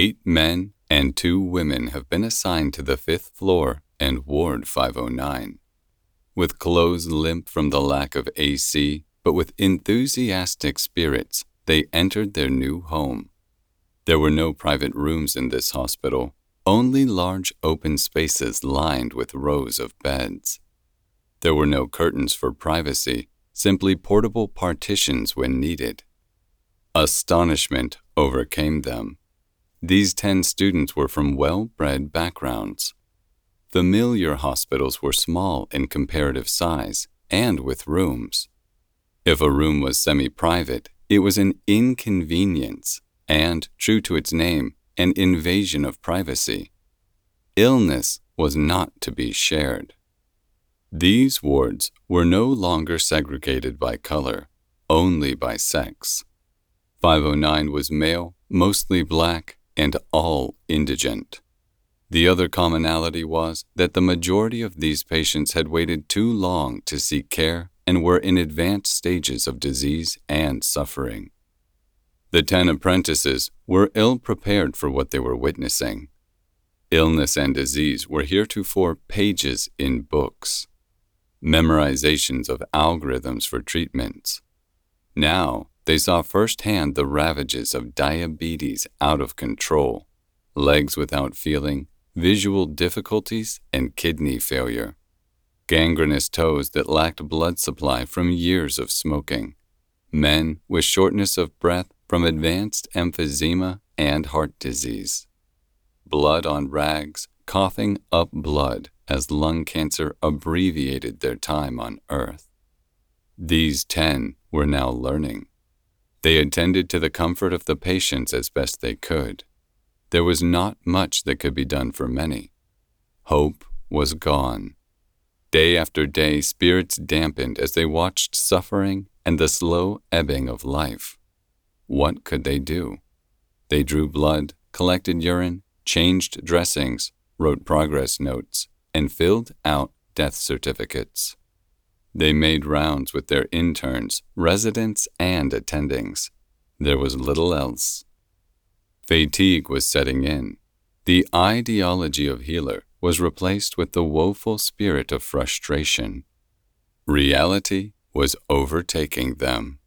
8 men and 2 women have been assigned to the 5th floor and Ward 509. With clothes limp from the lack of AC, but with enthusiastic spirits, they entered their new home. There were no private rooms in this hospital, only large open spaces lined with rows of beds. There were no curtains for privacy, simply portable partitions when needed. Astonishment overcame them. These 10 students were from well-bred backgrounds. Familiar hospitals were small in comparative size and with rooms. If a room was semi-private, it was an inconvenience and, true to its name, an invasion of privacy. Illness was not to be shared. These wards were no longer segregated by color, only by sex. 509 was male, mostly black, and all indigent. The other commonality was that the majority of these patients had waited too long to seek care and were in advanced stages of disease and suffering. The 10 apprentices were ill-prepared for what they were witnessing. Illness and disease were heretofore pages in books, memorizations of algorithms for treatments. Now, they saw firsthand the ravages of diabetes out of control, legs without feeling, visual difficulties, and kidney failure, gangrenous toes that lacked blood supply from years of smoking, men with shortness of breath from advanced emphysema and heart disease, blood on rags, coughing up blood as lung cancer abbreviated their time on earth. These 10 were now learning. They attended to the comfort of the patients as best they could. There was not much that could be done for many. Hope was gone. Day after day, spirits dampened as they watched suffering and the slow ebbing of life. What could they do? They drew blood, collected urine, changed dressings, wrote progress notes, and filled out death certificates. They made rounds with their interns, residents, and attendings. There was little else. Fatigue was setting in. The ideology of healer was replaced with the woeful spirit of frustration. Reality was overtaking them.